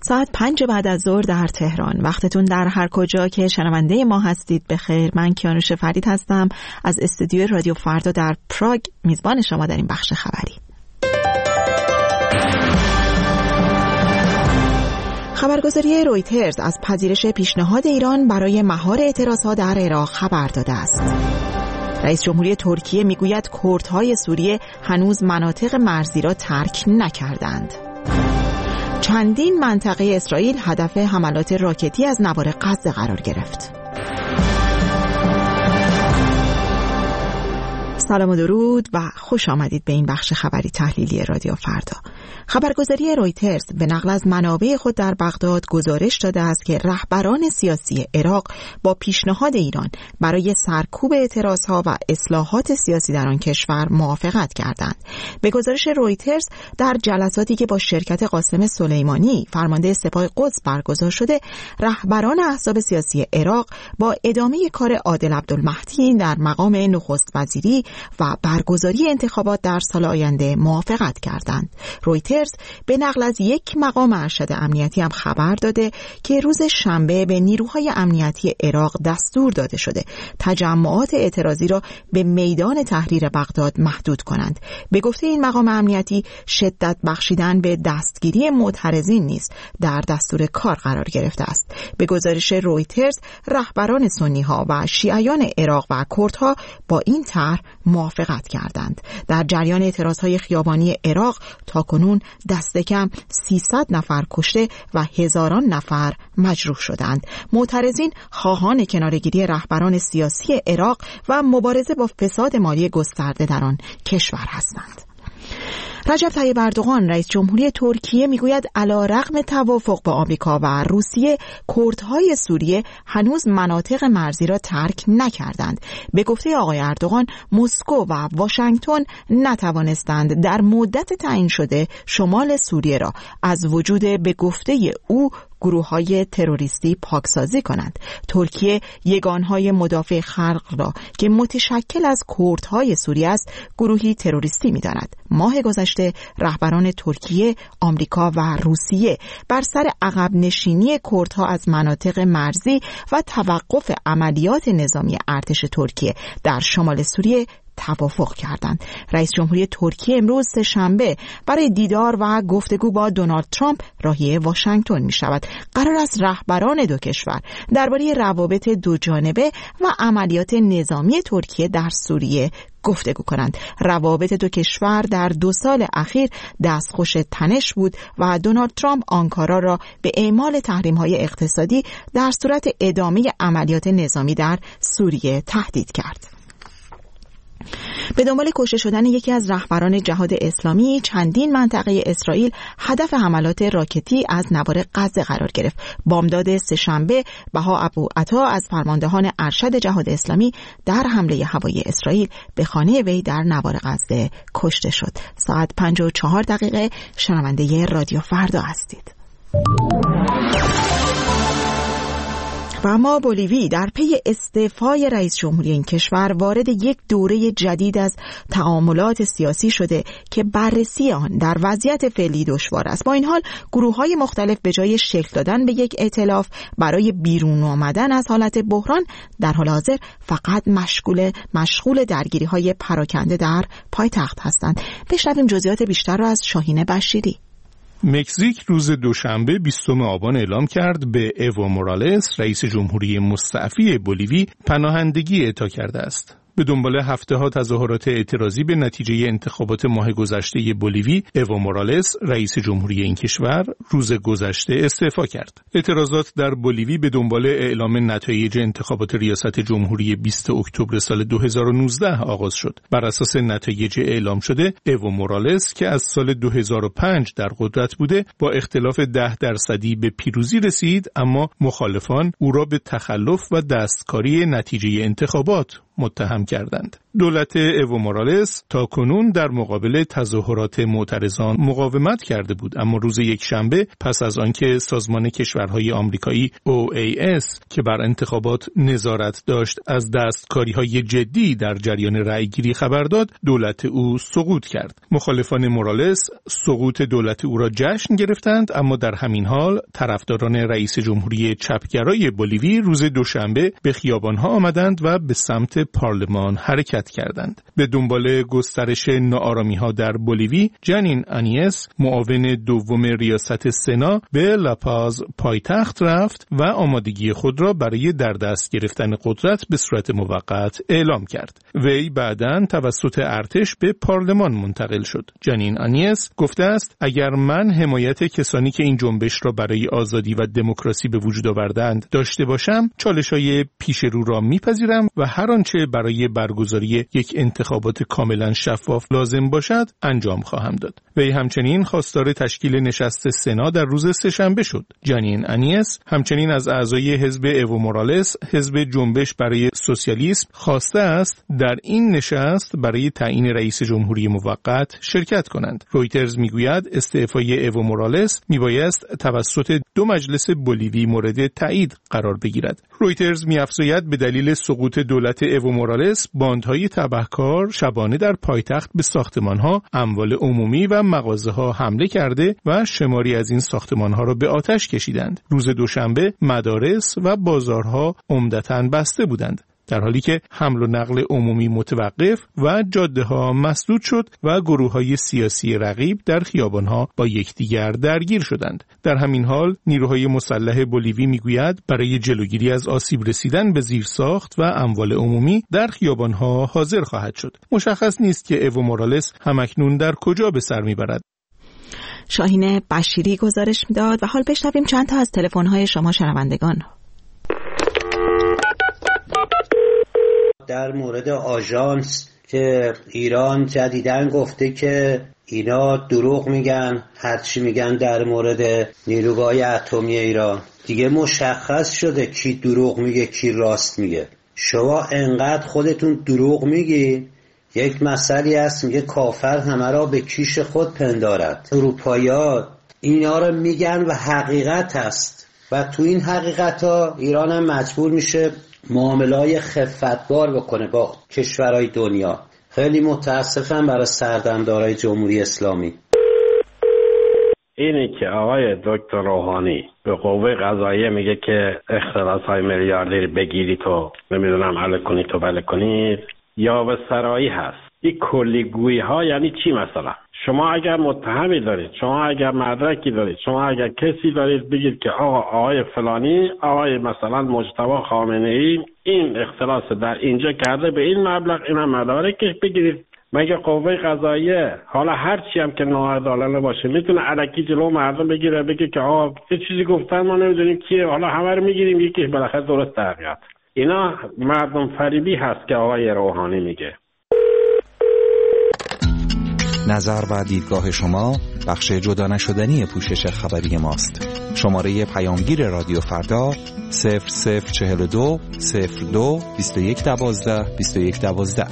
ساعت 5 بعد از ظهر در تهران. وقتتون در هر کجا که شنونده ما هستید بخیر. من کیانوش فرید هستم از استودیوی رادیو فردا در پراگ، میزبان شما در این بخش خبری. خبرگزاری رویترز از پذیرش پیشنهاد ایران برای مهار اعتراضها در عراق خبر داده است. رئیس جمهوری ترکیه میگوید کردهای سوریه هنوز مناطق مرزی را ترک نکردند. چندین منطقه اسرائیل هدف حملات راکتی از نوار غزه قرار گرفت. سلام و درود و خوش آمدید به این بخش خبری تحلیلی رادیو فردا. خبرگزاری رویترز به نقل از منابع خود در بغداد گزارش داده است که رهبران سیاسی عراق با پیشنهاد ایران برای سرکوب اعتراضها و اصلاحات سیاسی در آن کشور موافقت کردند. به گزارش رویترز در جلساتی که با شرکت قاسم سلیمانی فرمانده سپاه قدس برگزار شده، رهبران احزاب سیاسی عراق با ادامه کار عادل عبدالمهدی در مقام نخست وزیری و برگزاری انتخابات در سال آینده موافقت کردند. رویترز به نقل از یک مقام ارشد امنیتی هم خبر داده که روز شنبه به نیروهای امنیتی عراق دستور داده شده تجمعات اعتراضی را به میدان تحریر بغداد محدود کنند. به گفته این مقام امنیتی، شدت بخشیدن به دستگیری معترضین نیز در دستور کار قرار گرفته است. به گزارش رویترز، رهبران سنی‌ها و شیعیان عراق و کردها با این طرح موافقت کردند. در جریان اعتراضهای خیابانی عراق تاکنون دست کم 300 نفر کشته و هزاران نفر مجروح شدند. معترضین خواهان کناره‌گیری رهبران سیاسی عراق و مبارزه با فساد مالی گسترده در آن کشور هستند. رجب طیب اردوغان رئیس جمهوری ترکیه میگوید علیرغم توافق با آمریکا و روسیه، کردهای سوریه هنوز مناطق مرزی را ترک نکردند. به گفته آقای اردوغان، مسکو و واشنگتن نتوانستند در مدت تعیین شده شمال سوریه را از وجود به گفته او گروه‌های تروریستی پاکسازی کنند. ترکیه یگانهای مدافع خلق را که متشکل از کردهای سوریه است گروهی تروریستی می‌داند. ماه گذشته رهبران ترکیه، آمریکا و روسیه بر سر عقب نشینی کردها از مناطق مرزی و توقف عملیات نظامی ارتش ترکیه در شمال سوریه توافق کردند. رئیس جمهوری ترکیه امروز سه‌شنبه برای دیدار و گفتگو با دونالد ترامپ راهی واشنگتن می شود. قرار است رهبران دو کشور درباره روابط دو جانبه و عملیات نظامی ترکیه در سوریه گفتگو کنند. روابط دو کشور در 2 سال اخیر دستخوش تنش بود و دونالد ترامپ آنکارا را به اعمال تحریم‌های اقتصادی در صورت ادامه عملیات نظامی در سوریه تهدید کرد. به دنبال کشته شدن یکی از رهبران جهاد اسلامی، چندین منطقه اسرائیل هدف حملات راکتی از نوار غزه قرار گرفت. بامداد سه‌شنبه بها ابو عطا از فرماندهان ارشد جهاد اسلامی در حمله هوایی اسرائیل به خانه وی در نوار غزه کشته شد. ساعت 5:04 شنونده رادیو فردا هستید. و اما بولیوی در پی استعفای رئیس جمهوری این کشور وارد یک دوره جدید از تعاملات سیاسی شده که بررسی آن در وضعیت فعلی دشوار است. با این حال گروه‌های مختلف به جای شکل دادن به یک ائتلاف برای بیرون آمدن از حالت بحران، در حال حاضر فقط مشغول درگیری‌های پراکنده در پایتخت هستند. بشنویم جزئیات بیشتر را از شاهین بشیری. مکزیک روز دوشنبه 20 آبان اعلام کرد به ایو مورالس رئیس جمهوری مستعفی بولیوی پناهندگی اعطا کرده است. به دنبال هفته‌ها تظاهرات اعتراضی به نتیجه انتخابات ماه گذشته بولیوی، ایو مورالس رئیس جمهوری این کشور روز گذشته استعفا کرد. اعتراضات در بولیوی به دنبال اعلام نتایج انتخابات ریاست جمهوری 20 اکتبر سال 2019 آغاز شد. بر اساس نتایج اعلام شده، ایو مورالس که از سال 2005 در قدرت بوده، با اختلاف 10% به پیروزی رسید، اما مخالفان او را به تخلف و دستکاری نتیجه انتخابات متهم کردند. دولت ایو مورالس تا کنون در مقابل تظاهرات معترضان مقاومت کرده بود، اما روز یکشنبه پس از آنکه سازمان کشورهای آمریکایی OAS که بر انتخابات نظارت داشت از دستکاری‌های جدی در جریان رأیگیری خبر داد، دولت او سقوط کرد. مخالفان مورالس سقوط دولت او را جشن گرفتند، اما در همین حال طرفداران رئیس جمهوری چپگرای بولیوی روز دوشنبه به خیابان‌ها آمدند و به سمت پارلمان حرکت کردند. به دنبال گسترش ناآرامی‌ها در بولیوی، جانین آنیس معاون دوم ریاست سنا به لاپاز پایتخت رفت و آمادگی خود را برای در دست گرفتن قدرت به صورت موقت اعلام کرد. وی بعداً توسط ارتش به پارلمان منتقل شد. جانین آنیس گفته است اگر من حمایت کسانی که این جنبش را برای آزادی و دموکراسی به وجود آوردند داشته باشم، چالش‌های پیش رو را میپذیرم و هر آنچه برای برگزاری یک انتخابات کاملا شفاف لازم باشد انجام خواهم داد. وی همچنین خواستار تشکیل نشست سنا در روز سه‌شنبه شد. جانین آنیس همچنین از اعضای حزب ایو مورالس، حزب جنبش برای سوسیالیسم، خواسته است در این نشست برای تعیین رئیس جمهوری موقت شرکت کنند. رویترز میگوید استعفای ایو مورالس میبایست توسط دو مجلس بولیوی مورد تایید قرار بگیرد. رویترز می‌افزاید به دلیل سقوط دولت ایو مورالس، باندهای تبهکار شبانه در پایتخت به ساختمان‌ها، اموال عمومی و مغازه‌ها حمله کرده و شماری از این ساختمان‌ها را به آتش کشیدند. روز دوشنبه مدارس و بازارها عمدتاً بسته بودند، در حالی که حمل و نقل عمومی متوقف و جاده‌ها مسدود شد و گروه‌های سیاسی رقیب در خیابان‌ها با یکدیگر درگیر شدند. در همین حال نیروهای مسلح بولیوی میگوید برای جلوگیری از آسیب رسیدن به زیرساخت و اموال عمومی در خیابان‌ها حاضر خواهد شد. مشخص نیست که ایو مورالس همکنون در کجا به سر میبرد. شاهین بشیری گزارش میداد و حال بشنویم چند تا از تلفن‌های شما شنوندگان. در مورد آژانس که ایران جدیداً گفته که اینا دروغ میگن، هرچی میگن در مورد نیروگاه اتمی ایران، دیگه مشخص شده کی دروغ میگه کی راست میگه. شما انقدر خودتون دروغ میگی، یک مسئله هست میگه کافر همه را به کیش خود پندارد. اروپایی‌ها اینا رو میگن و حقیقت هست و تو این حقیقت ها ایران هم مجبور میشه معامله‌های خفتبار بکنه با کشورهای دنیا. خیلی متاسفم برای سردمدارای جمهوری اسلامی. اینی که آقای دکتر روحانی به قوه قضاییه میگه که اختلاس‌های میلیاردی بگیرید و نمیدونم علی کنید و بله کنید، یا به سرایی هست. این کلیگویی ها یعنی چی؟ مثلا شما اگر متهمی دارید، شما اگر مدرکی دارید، شما اگر کسی دارید، بگید که آقای فلانی، آقای مثلا مجتبی خامنه‌ای این اختلاس در اینجا کرده به این مبلغ، اینا مدارکش بگیرید. مگه قوه قضاییه حالا هر چی هم که ناعادلانه باشه میتونه الکی جلو مردم بگیره، بگه که آقا یه چیزی گفتن ما نمیدونیم کیه، حالا همه رو میگیریم یکی بالاخره درست در میاد. اینا مردم فریبی هست که آقای روحانی میگه. نظر و دیدگاه شما بخش جدا نشدنی پوشش خبری ماست. شماره پیامگیر رادیو فردا 0042 02 2112 2112.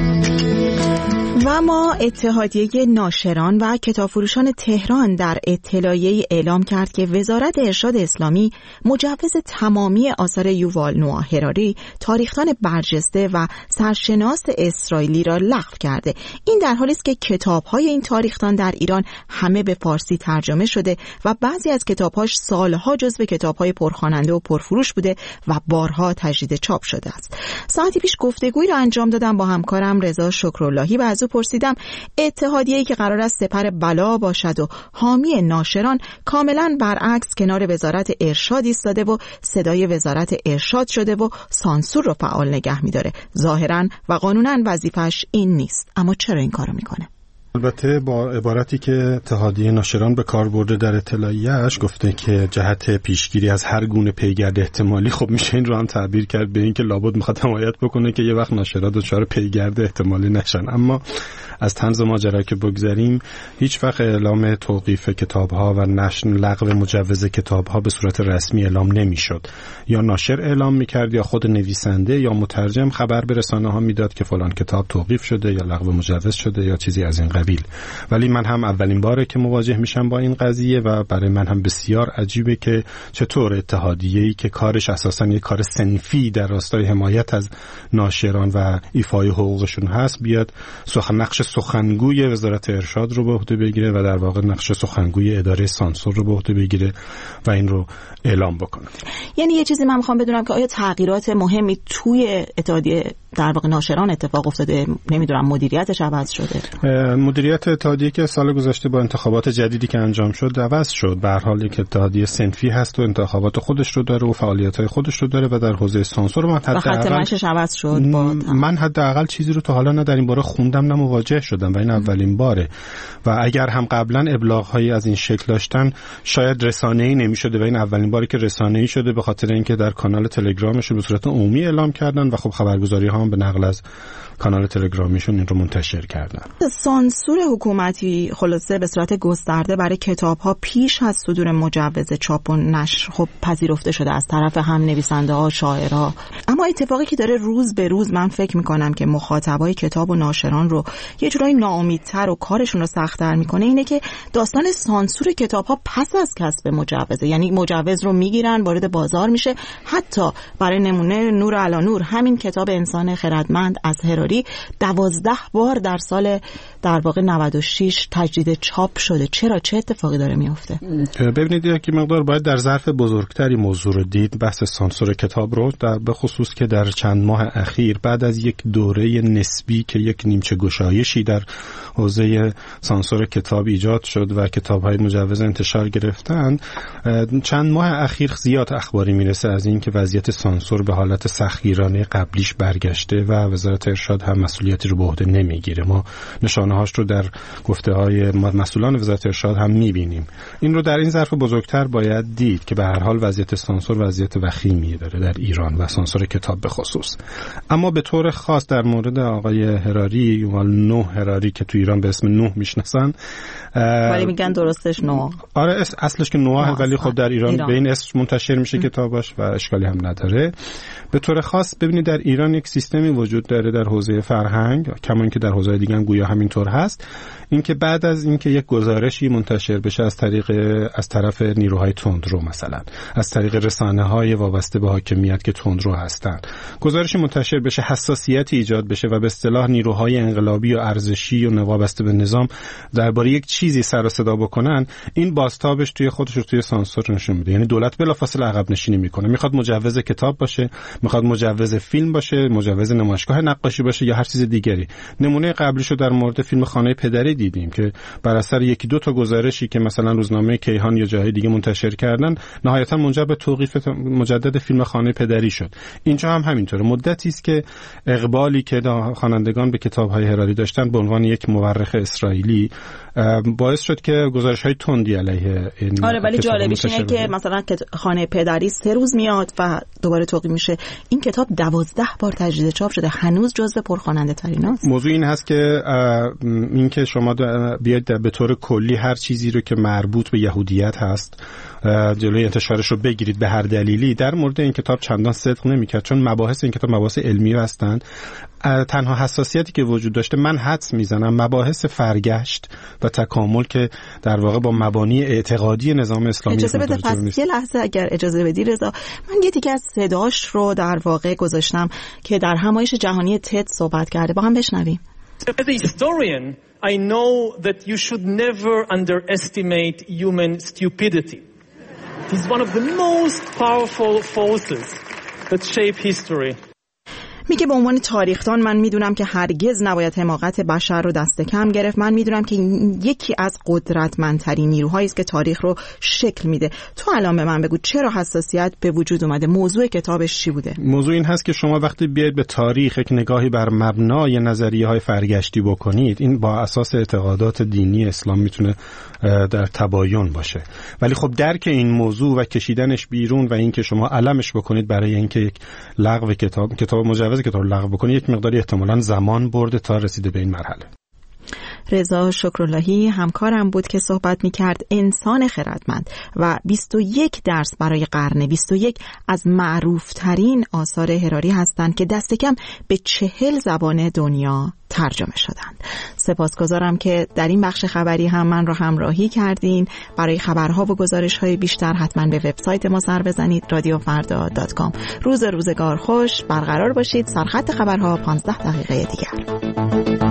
و ما اتحادیه ناشران و کتابفروشان تهران در اطلاعیه‌ای اعلام کرد که وزارت ارشاد اسلامی مجوز تمامی آثار یووال نوآ هراری، تاریخدان برجسته و سرشناس اسرائیلی را لغو کرده. این در حالی است که کتاب‌های این تاریخدان در ایران همه به فارسی ترجمه شده و بعضی از کتاب‌هاش سالها جزو کتاب‌های پرخواننده و پرفروش بوده و بارها تجدید چاپ شده است. ساعتی پیش گفتگویی را انجام دادم با همکارم رضا شکراللهی و از او پرسیدم اتحادیه‌ای که قرار است سپر بلا باشد و حامی ناشران کاملا برعکس کنار وزارت ارشاد ایستاده و صدای وزارت ارشاد شده و سانسور رو فعال نگه می‌داره. ظاهراً و قانوناً وظیفش این نیست، اما چرا این کارو میکنه؟ البته با عبارتی که اتحادیه ناشران به کار برده در اطلاعیه‌اش گفته که جهت پیشگیری از هر گونه پیگرد احتمالی، خب میشه این رو هم تعبیر کرد به این که لابد میخواد حمایت بکنه که یه وقت ناشرات دچار پیگرد احتمالی نشن. اما از طنز ماجرا که بگذریم، هیچ وقت اعلام توقیف کتاب‌ها و نشر لغو مجوز کتاب‌ها به صورت رسمی اعلام نمی‌شد. یا ناشر اعلام می‌کرد یا خود نویسنده یا مترجم خبر به رسانه‌ها میداد که فلان کتاب توقیف شده یا لغو مجوز شده یا چیزی از این قبیل. ولی من هم اولین باره که مواجه میشم با این قضیه و برای من هم بسیار عجیبه که چطور اتحادیه‌ای که کارش اساساً یک کار صنفی در راستای حمایت از ناشران و ایفای حقوقشون هست، بیاد نقش سخنگوی وزارت ارشاد رو به عهده بگیره و در واقع نقش سخنگوی اداره سانسور رو به عهده بگیره و این رو اعلام بکنه. یعنی یه چیزی من میخوام بدونم که آیا تغییرات مهمی توی اتحادیه در واقع ناشران اتفاق افتاده؟ نمیدونم مدیریتش عوض شده؟ مدیریت اتحادیه که سال گذشته با انتخابات جدیدی که انجام شد عوض شد. به هر حال یک اتحادیه صنفی هست و انتخابات خودش رو داره و فعالیت‌های خودش رو داره و در حوزه سانسور من حداقل عوض شد. من حداقل چیزی رو تا حالا نه در این باره خوندم نه مواجه شدم و این اولین باره. و اگر هم قبلا ابلاغ‌هایی از این شکل داشتن شاید رسانه‌ای نمی‌شده و این اولین باری که رسانه‌ای شده، به خاطر اینکه در کانال تلگرامشون به صورت عمومی اعلام کردن و خب خبرگزاری‌ها هم به نقل از کانال تلگرامیشون این رو منتشر کردن. سانسور حکومتی خلاصه به صورت گسترده برای کتاب‌ها پیش از صدور مجوز چاپ و نشر خب پذیرفته شده از طرف هم نویسنده‌ها، شاعرها. اما اتفاقی که داره روز به روز من فکر می‌کنم که مخاطبای کتاب و ناشران رو یه جورایی ناامیدتر و کارشون رو سخت‌تر می‌کنه اینه که داستان سانسور کتاب‌ها پس از کسب مجوزه. یعنی مجوز رو میگیرن، وارد بازار میشه. حتی برای نمونه نور علی نور، همین کتاب انسان خردمند از 12 بار در سال در واقع 96 تجدید چاپ شده. چرا؟ چه اتفاقی داره میفته؟ ببینید یک مقدار باید در ظرف بزرگتری موضوع رو دید، بحث سانسور کتاب رو، به خصوص که در چند ماه اخیر بعد از یک دوره نسبی که یک نیمچه گشایشی در حوزه سانسور کتاب ایجاد شد و کتاب‌های مجوز انتشار گرفتن، چند ماه اخیر زیاد اخباری میرسه از این که وضعیت سانسور به حالت سختگیرانه قبلیش برگشته و وزارت ارشاد هم مسئولیتی رو به عهده نمیگیره. ما نشانه‌هاش رو در گفته‌های مسئولان وزارت ارشاد هم می‌بینیم. این رو در این ظرف بزرگتر باید دید که به هر حال وضعیت سانسور وضعیت وخیمی داره در ایران و سانسور کتاب به خصوص. اما به طور خاص در مورد آقای هراری، یووال نوح هراری که تو ایران به اسم نوح میشناسن، ولی میگن درستش نوح. آره اصلش که نوحه، ولی خب در ایران به این اسم منتشر میشه کتاباش و اشکالی هم نداره. به طور خاص ببینید در ایران یک سیستمی وجود داره در حوزه فرهنگ، کما اینکه در حوزه دیگه هم گویا همینطور هست، اینکه بعد از اینکه یک گزارشی منتشر بشه از طرف نیروهای تندرو، مثلا از طریق رسانه‌های وابسته به حاکمیت که تندرو هستن، گزارشی منتشر بشه، حساسیتی ایجاد بشه و به اصطلاح نیروهای انقلابی و ارزشی و وابسته به نظام درباره یک چیزی سر و صدا بکنن، این بازتابش توی خودش رو توی سانسور نشون میده. یعنی دولت بلافاصله عقب نشینی میکنه، میخواد مجوز کتاب باشه، میخواد مجوز فیلم باشه، مجوز نمایشگاه نقاشی باشه یا هر چیز دیگری. نمونه قبلیشو در مورد فیلم خانه پدری دیدیم که بر اثر یکی دو تا گزارشی که مثلا روزنامه کیهان یا جای دیگه منتشر کردن، نهایتا منجر به توقیف مجدد فیلم خانه پدری شد. اینجا هم همینطوره. مدتی است که اقبالی که خوانندگان به کتاب‌های هراری داشتن به عنوان یک مورخ اسرائیلی باعث شد که گزارش‌های تندی علیه این آره، ولی جالبش اینه که مثلا خانه پدری 3 روز میاد و دوباره توقیف میشه. این کتاب 12 بار تجدید چاپ شده، هنوز جزو پرخواننده تریناست. موضوع این هست که این که شما بیاید به طور کلی هر چیزی رو که مربوط به یهودیت هست جلوی انتشارش رو بگیرید به هر دلیلی، در مورد این کتاب چندان صدق نمی‌کرد، چون مباحث این کتاب مباحث علمی هستند. تنها حساسیتی که وجود داشته، من حدس میزنم، مباحث فرگشت و تکامل که در واقع با مبانی اعتقادی نظام اسلامی اجازه بده پس یه لحظه اگر اجازه بدی رضا، من یه دیگه از صداش رو در واقع گذاشتم که در همایش جهانی تد صحبت کرده، با هم بشنویم. As a historian, I know that you should never underestimate human stupidity. It is one of the most powerful forces that shape history. میگه به عنوان تاریخدان من میدونم که هرگز نباید حماقت بشر رو دست کم گرفت. من میدونم که یکی از قدرتمندترین نیروهایی است که تاریخ رو شکل میده. تو الان به من بگو چرا حساسیت به وجود اومده؟ موضوع کتابش چی بوده؟ موضوع این هست که شما وقتی بیاید به تاریخ یک نگاهی بر مبنای نظریه‌های فرگشتی بکنید، این با اساس اعتقادات دینی اسلام میتونه در تباین باشه، ولی خب درک این موضوع و کشیدنش بیرون و اینکه شما علمش بکنید برای اینکه یک لغو کتاب مجوز کتاب لغو بکنید، یک مقداری احتمالاً زمان برده تا رسیده به این مرحله. رضا شکراللهی همکارم بود که صحبت می‌کرد. انسان خردمند و 21 درس برای قرن 21 از معروفترین آثار هراری هستند که دست کم به 40 زبان دنیا ترجمه شدند. سپاسگزارم که در این بخش خبری هم من را همراهی کردین. برای خبرها و گزارش‌های بیشتر حتما به وبسایت ما سر بزنید radiofarda.com. روزگار خوش، برقرار باشید. سرخط خبرها 15 دقیقه دیگر.